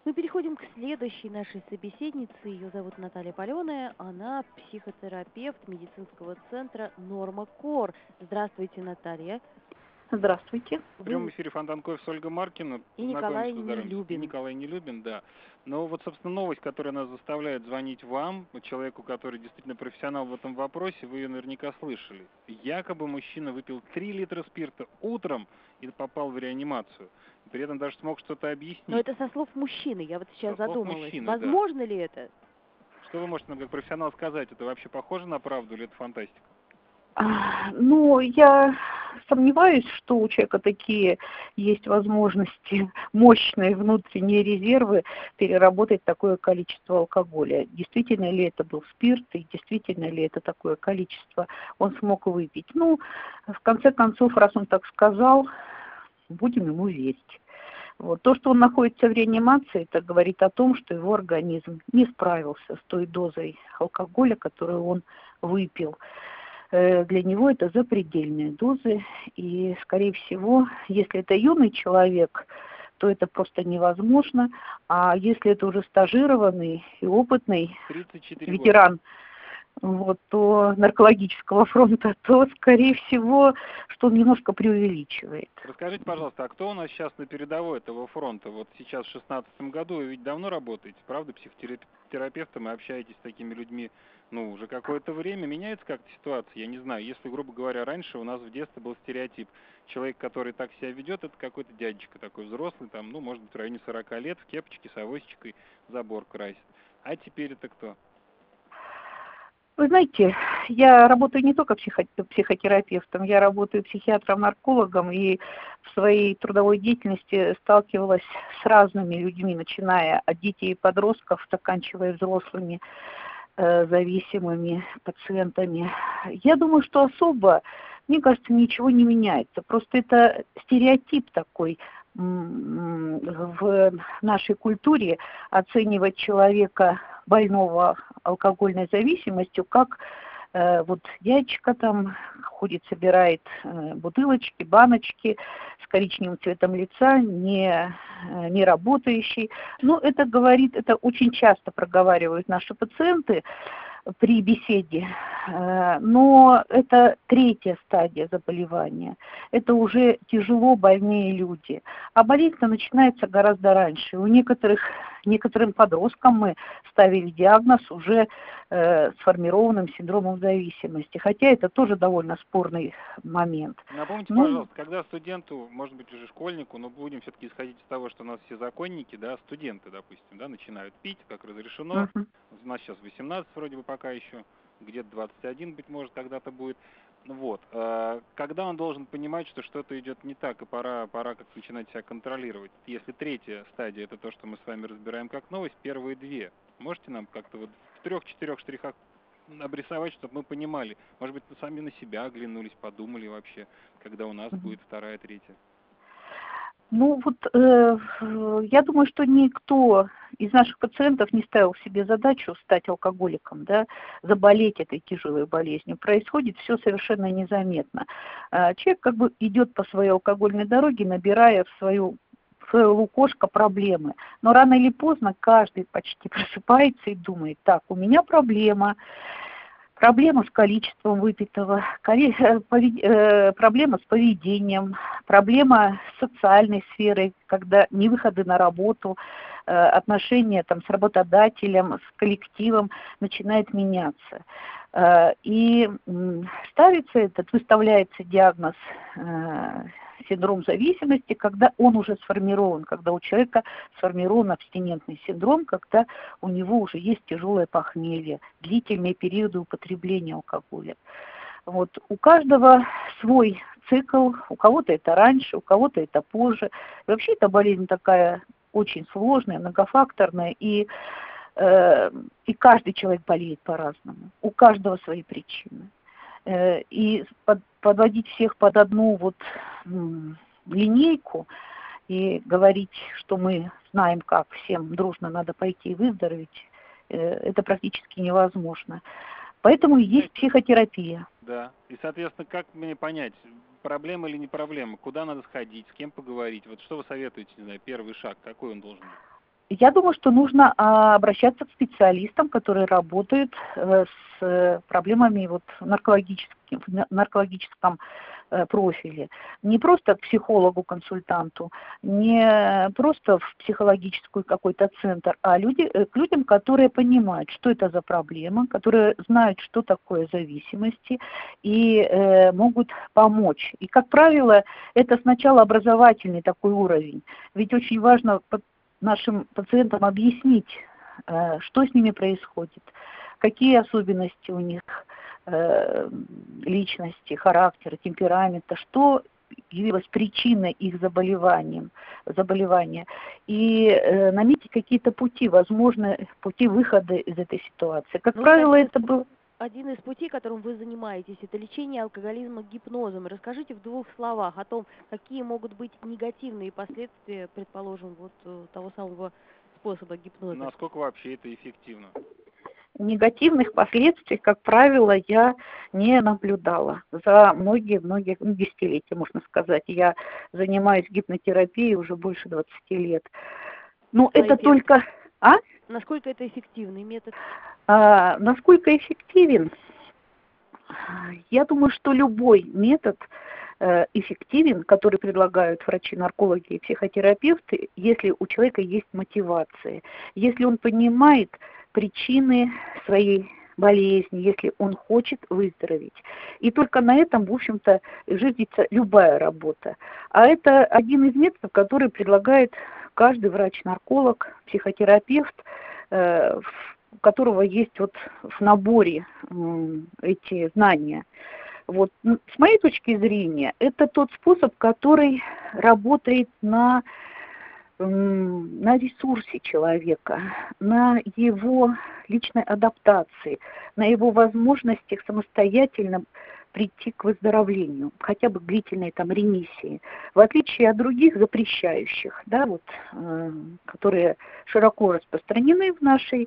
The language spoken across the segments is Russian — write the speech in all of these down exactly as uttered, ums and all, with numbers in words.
Мы переходим к следующей нашей собеседнице. Ее зовут Наталья Паленая. Она психотерапевт медицинского центра «Норма Кор». Здравствуйте, Наталья. Здравствуйте. В прямом Вы... эфире Фонтан Кофе с Ольгой Маркина. И Николай Познакомимся, поздороваемся. И Нелюбин. Николай Нелюбин, да. Но вот, собственно, новость, которая нас заставляет звонить вам, человеку, который действительно профессионал в этом вопросе, вы ее наверняка слышали. Якобы мужчина выпил три литра спирта утром и попал в реанимацию. При этом даже смог что-то объяснить. Но это со слов мужчины, я вот сейчас Со слов задумалась. мужчины, Возможно да. ли это? Что вы можете нам как профессионал сказать? Это вообще похоже на правду или это фантастика? Ну, я сомневаюсь, что у человека такие есть возможности, мощные внутренние резервы переработать такое количество алкоголя. Действительно ли это был спирт и действительно ли это такое количество он смог выпить. Ну, в конце концов, раз он так сказал, будем ему верить. Вот. То, что он находится в реанимации, это говорит о том, что его организм не справился с той дозой алкоголя, которую он выпил. Для него это запредельные дозы, и, скорее всего, если это юный человек, то это просто невозможно, а если это уже стажированный и опытный ветеран, вот, то наркологического фронта, то, скорее всего, что он немножко преувеличивает. Расскажите, пожалуйста, а кто у нас сейчас на передовой этого фронта? Вот сейчас в шестнадцатом году вы ведь давно работаете, правда, психотерапевтом и общаетесь с такими людьми, ну, уже какое-то время. Меняется как-то ситуация? Я не знаю, если, грубо говоря, раньше у нас в детстве был стереотип. Человек, который так себя ведет, это какой-то дядечка такой взрослый, там, ну, может быть, в районе сорока лет, в кепочке, с авоськой, забор красит. А теперь это кто? Вы знаете, я работаю не только психо психотерапевтом, я работаю психиатром-наркологом и в своей трудовой деятельности сталкивалась с разными людьми, начиная от детей и подростков, заканчивая взрослыми э, зависимыми пациентами. Я думаю, что особо, мне кажется, ничего не меняется. Просто это стереотип такой в нашей культуре оценивать человека больного алкогольной зависимостью, как э, вот дядечка там ходит, собирает э, бутылочки, баночки с коричневым цветом лица, не, э, не работающий. Но это говорит, это очень часто проговаривают наши пациенты при беседе, но это третья стадия заболевания. Это уже тяжело больные люди. А болезнь начинается гораздо раньше. У некоторых, некоторым подросткам мы ставили диагноз уже э, сформированным синдромом зависимости. Хотя это тоже довольно спорный момент. Напомните, ну, пожалуйста, когда студенту, может быть, уже школьнику, но будем все-таки исходить из того, что у нас все законники, да, студенты, допустим, да, начинают пить, как разрешено. Uh-huh. У нас сейчас восемнадцать вроде бы пока еще, где-то двадцать один, быть может, когда-то будет. Вот. Когда он должен понимать, что что-то идет не так, и пора, пора как начинать себя контролировать? Если третья стадия, это то, что мы с вами разбираем как новость, первые две. Можете нам как-то вот в трех-четырех штрихах обрисовать, чтобы мы понимали? Может быть, мы сами на себя оглянулись, подумали вообще, когда у нас будет вторая, третья? Ну вот э, я думаю, что никто из наших пациентов не ставил себе задачу стать алкоголиком, да, заболеть этой тяжелой болезнью. Происходит все совершенно незаметно. Человек как бы идет по своей алкогольной дороге, набирая в свою в свое лукошко проблемы. Но рано или поздно каждый почти просыпается и думает: так, у меня проблема. Проблема с количеством выпитого, проблема с поведением, проблема с социальной сферой, когда не выходы на работу, отношения там, с работодателем, с коллективом начинает меняться. И ставится этот, выставляется диагноз синдром зависимости, когда он уже сформирован, когда у человека сформирован абстинентный синдром, когда у него уже есть тяжелое похмелье, длительные периоды употребления алкоголя. Вот. У каждого свой цикл, у кого-то это раньше, у кого-то это позже. И вообще эта болезнь такая очень сложная, многофакторная, и, э, и каждый человек болеет по-разному, у каждого свои причины. И под, подводить всех под одну вот м, линейку и говорить, что мы знаем, как всем дружно надо пойти и выздороветь, э, это практически невозможно. Поэтому и есть психотерапия. Да. И, соответственно, как мне понять, проблема или не проблема? Куда надо сходить, с кем поговорить? Вот что вы советуете, не знаю, первый шаг, какой он должен быть? Я думаю, что нужно а, обращаться к специалистам, которые работают э, с э, проблемами вот, наркологическим, в на- наркологическом э, профиле. Не просто к психологу-консультанту, не просто в психологический какой-то центр, а люди, э, к людям, которые понимают, что это за проблема, которые знают, что такое зависимости и э, могут помочь. И, как правило, это сначала образовательный такой уровень. Ведь очень важно нашим пациентам объяснить, э, что с ними происходит, какие особенности у них э, личности, характера, темперамента, что явилось причиной их заболеванием, заболевания, и э, наметить какие-то пути, возможно, пути выхода из этой ситуации. Как Ну, вот правило, один из, это пу- был... один из путей, которым вы занимаетесь, это лечение алкоголизма гипнозом. Расскажите в двух словах о том, какие могут быть негативные последствия, предположим, вот э, того самого способа гипноза. Насколько вообще это эффективно? Негативных последствий, как правило, я не наблюдала. За многие-многие ну, десятилетия, можно сказать. Я занимаюсь гипнотерапией уже больше двадцати лет. Ну, А это эффект? только... А? Насколько это эффективный метод? А, насколько эффективен? Я думаю, что любой метод э, эффективен, который предлагают врачи-наркологи и психотерапевты, если у человека есть мотивация, если он понимает причины своей болезни, если он хочет выздороветь. И только на этом, в общем-то, зиждется любая работа. А это один из методов, который предлагает каждый врач-нарколог, психотерапевт, э, у которого есть вот в наборе м, эти знания. Вот. М, С моей точки зрения, это тот способ, который работает на, м, на ресурсе человека, на его личной адаптации, на его возможностях самостоятельно прийти к выздоровлению, хотя бы к длительной там ремиссии, в отличие от других запрещающих, да, вот, э, которые широко распространены в нашей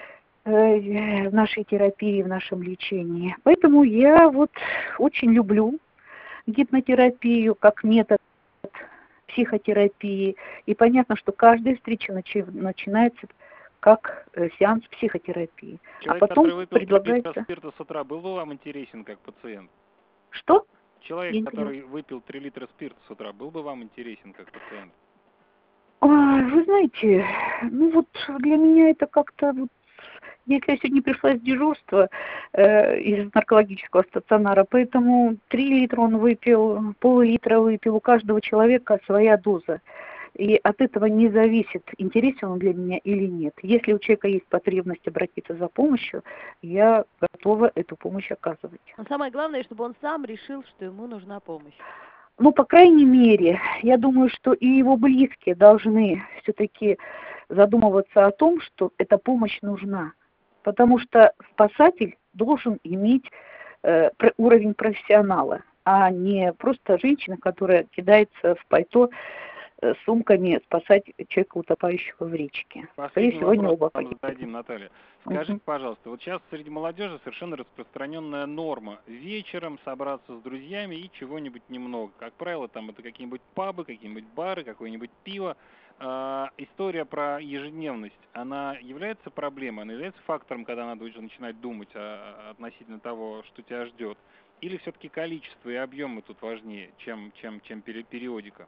в нашей терапии, в нашем лечении. Поэтому я вот очень люблю гипнотерапию как метод психотерапии. И понятно, что каждая встреча начи- начинается как э, сеанс психотерапии. Человек, А потом который выпил три литра предлагается... спирта с утра, был бы вам интересен как пациент? Что? Я Человек, не поняла. который выпил три литра спирта с утра, был бы вам интересен как пациент? А, Вы знаете, ну вот для меня это как-то вот, если я сегодня пришла с дежурства э, из наркологического стационара, поэтому три литра он выпил, пол-литра выпил, у каждого человека своя доза. И от этого не зависит, интересен он для меня или нет. Если у человека есть потребность обратиться за помощью, я готова эту помощь оказывать. Но самое главное, чтобы он сам решил, что ему нужна помощь. Ну, по крайней мере, я думаю, что и его близкие должны все-таки задумываться о том, что эта помощь нужна. Потому что спасатель должен иметь э, про- уровень профессионала, а не просто женщина, которая кидается в пальто э, с сумками спасать человека, утопающего в речке. Скорее Последний всего, они вопрос оба вам погибнут. зададим, Наталья. Мгм. Скажите, пожалуйста, вот сейчас среди молодежи совершенно распространенная норма вечером собраться с друзьями и чего-нибудь немного. Как правило, там это какие-нибудь пабы, какие-нибудь бары, какое-нибудь пиво. А, история про ежедневность, она является проблемой, она является фактором, когда надо уже начинать думать о- относительно того, что тебя ждет? Или все-таки количество и объемы тут важнее, чем, чем, чем пере- периодика?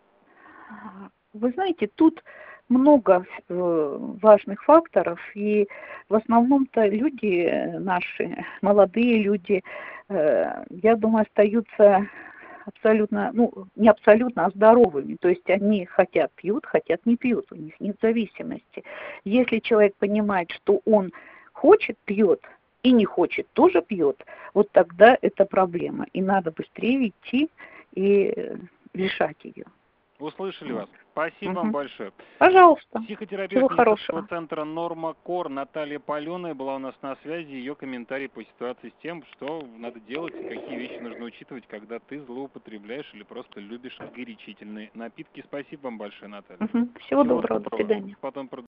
Вы знаете, тут много э, важных факторов, и в основном-то люди э, наши, молодые люди, э, я думаю, остаются абсолютно, ну, не абсолютно, а здоровыми. То есть они хотят пьют, хотят не пьют, у них нет зависимости. Если человек понимает, что он хочет, пьет, и не хочет, тоже пьет, вот тогда это проблема. И надо быстрее идти и э, решать ее. Услышали вас. Спасибо вам Мгм. большое. Пожалуйста. Психотерапевт Всего медицинского хорошего. центра Норма Кор Наталья Паленая была у нас на связи. Ее комментарий по ситуации с тем, что надо делать и какие вещи нужно учитывать, когда ты злоупотребляешь или просто любишь горячительные напитки. Спасибо вам большое, Наталья. Мгм. Всего доброго. До свидания. Потом